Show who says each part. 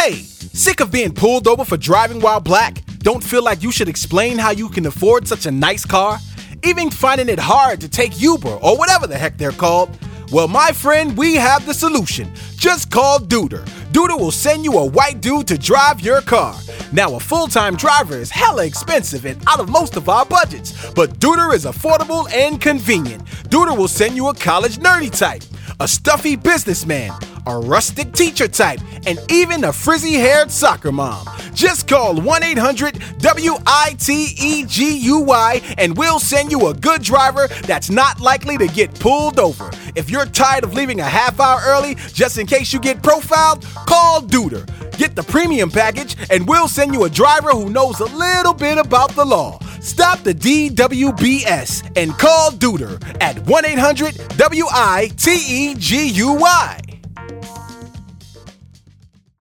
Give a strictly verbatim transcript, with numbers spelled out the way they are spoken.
Speaker 1: Hey, sick of being pulled over for driving while black? Don't feel like you should explain how you can afford such a nice car? Even finding it hard to take Uber or whatever the heck they're called? Well, my friend, we have the solution. Just call Duder. Duder will send you a white dude to drive your car. Now, a full-time driver is hella expensive and out of most of our budgets, but Duder is affordable and convenient. Duder will send you a college nerdy type, a stuffy businessman, a rustic teacher type, and even a frizzy-haired soccer mom. Just call one eight hundred W I T E G U Y and we'll send you a good driver that's not likely to get pulled over. If you're tired of leaving a half hour early just in case you get profiled, call Duder. Get the premium package and we'll send you a driver who knows a little bit about the law. Stop the D W B S and call Duder at one eight hundred W I T E G U Y.